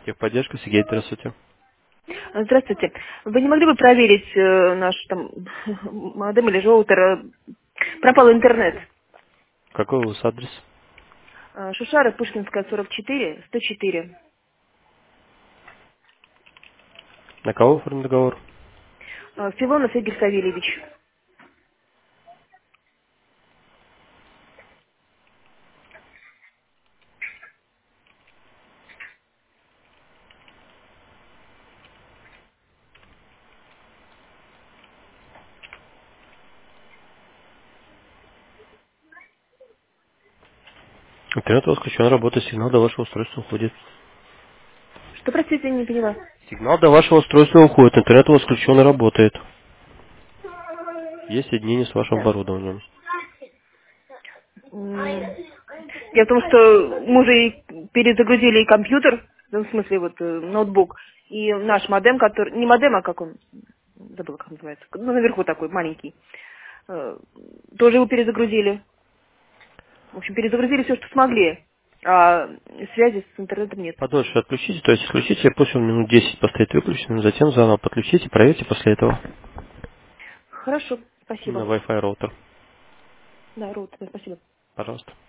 Техподдержка, Сергей, здравствуйте. Здравствуйте. Вы не могли бы проверить наш там модем или роутер? Пропал интернет. Какой у вас адрес? Шушара, Пушкинская, 44, 104. На кого оформлен договор? Филонов Игорь Савельевич. Интернет у вас включен, работает, сигнал до вашего устройства уходит. Что, простите, не поняла? Сигнал до вашего устройства уходит, интернет у вас включен и работает. Есть соединение с вашим Да. оборудованием. Дело в том, что мы уже и перезагрузили и компьютер, ну, в смысле вот ноутбук, и наш модем, который... Не модем, а как он? Забыла, как называется. Ну, наверху такой, маленький. Тоже его перезагрузили. В общем, перезагрузили все, что смогли. А связи с интернетом нет. Подольше отключите, то есть отключите, пусть он минут 10 постоит выключенным, затем заново подключите, проверьте после этого Хорошо, на спасибо. Wi-Fi роутер. Да, Рут, спасибо. Пожалуйста.